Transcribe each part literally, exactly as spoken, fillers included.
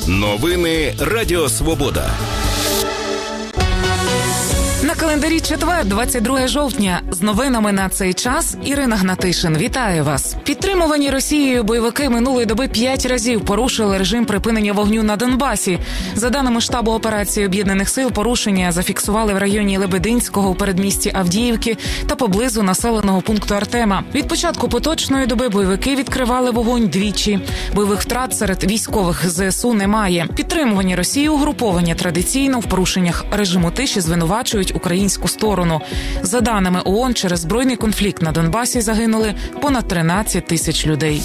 Новини Радіо Свобода. На календарі четвер, двадцять друге жовтня. З новинами на цей час Ірина Гнатишин. Вітаю вас. Підтримувані Росією бойовики минулої доби п'ять разів порушили режим припинення вогню на Донбасі. За даними штабу операції Об'єднаних сил, порушення зафіксували в районі Лебединського у передмісті Авдіївки та поблизу населеного пункту Артема. Від початку поточної доби бойовики відкривали вогонь двічі. Бойових втрат серед військових ЗСУ немає. Підтримувані Росією угруповання традиційно в порушеннях режиму тиші звинувачують українську сторону. За даними ООН, через збройний конфлікт на Донбасі загинули понад тринадцять тисяч людей.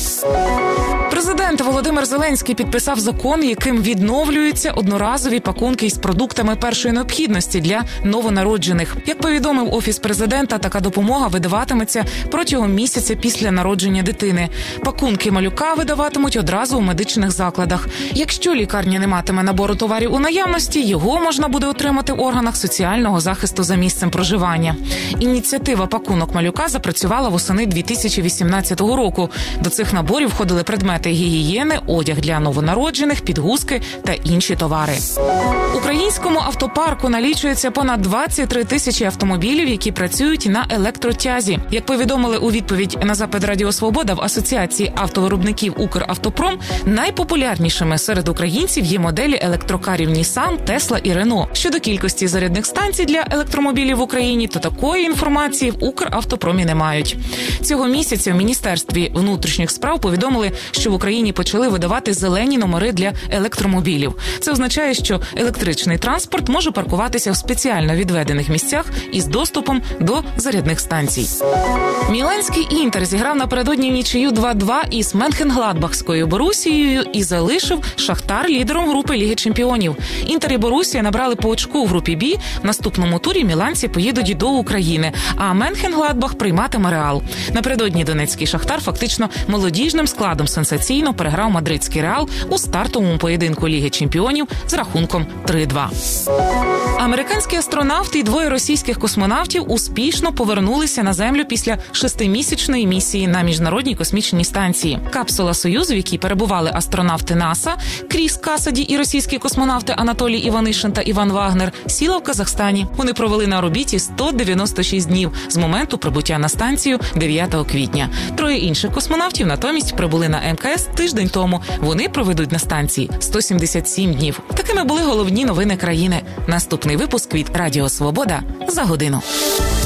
Президент Володимир Зеленський підписав закон, яким відновлюються одноразові пакунки із продуктами першої необхідності для новонароджених. Як повідомив Офіс президента, така допомога видаватиметься протягом місяця після народження дитини. Пакунки малюка видаватимуть одразу у медичних закладах. Якщо лікарня не матиме набору товарів у наявності, його можна буде отримати в органах соціального захисту за місцем проживання. Ініціатива «Пакунок малюка» запрацювала восени дві тисячі вісімнадцятого року. До цих наборів входили предмети гігієни, одяг для новонароджених, підгузки та інші товари. Українському автопарку налічується понад двадцять три тисячі автомобілів, які працюють на електротязі. Як повідомили у відповідь на запит Радіо Свобода в Асоціації автовиробників «Укравтопром», найпопулярнішими серед українців є моделі електрокарів Nissan, Tesla і Renault. Щодо кількості зарядних станцій для електромобілів в Україні, то такої інформації в «Укравтопромі» не мають. Цього місяця в Міністерстві внутрішніх справ повідомили, що в Україні почали видавати зелені номери для електромобілів. Це означає, що електричний транспорт може паркуватися в спеціально відведених місцях із доступом до зарядних станцій. Міланський «Інтер» зіграв напередодні в нічию два-два із Менхенгладбахською Борусією і залишив «Шахтар» лідером групи Ліги чемпіонів. «Інтер» і Борусія набрали по очку в групі «Бі». В наступному турі міланці поїдуть до України, а Менхенгладбах прийматиме «Реал». Напередодні донецький «Шахтар» фактично молодіжним складом сенсаційно переграв мадридський «Реал» у стартовому поєдинку Ліги чемпіонів з рахунком три-два. Американські астронавти і двоє російських космонавтів успішно повернулися на Землю після шестимісячної місії на Міжнародній космічній станції. Капсула «Союз», в якій перебували астронавти НАСА Кріс Касаді і російські космонавти Анатолій Іванишин та Іван Вагнер, сіла в Казахстані. Вони провели на орбіті сто дев'яносто шість днів з моменту прибуття на станцію дев'ятого квітня. Троє інших космонавтів натомість прибули на ем ка ес тиждень тому. Вони проведуть на станції сто сімдесят сім днів. Такими були головні новини країни. Наступний випуск від Радіо Свобода за годину.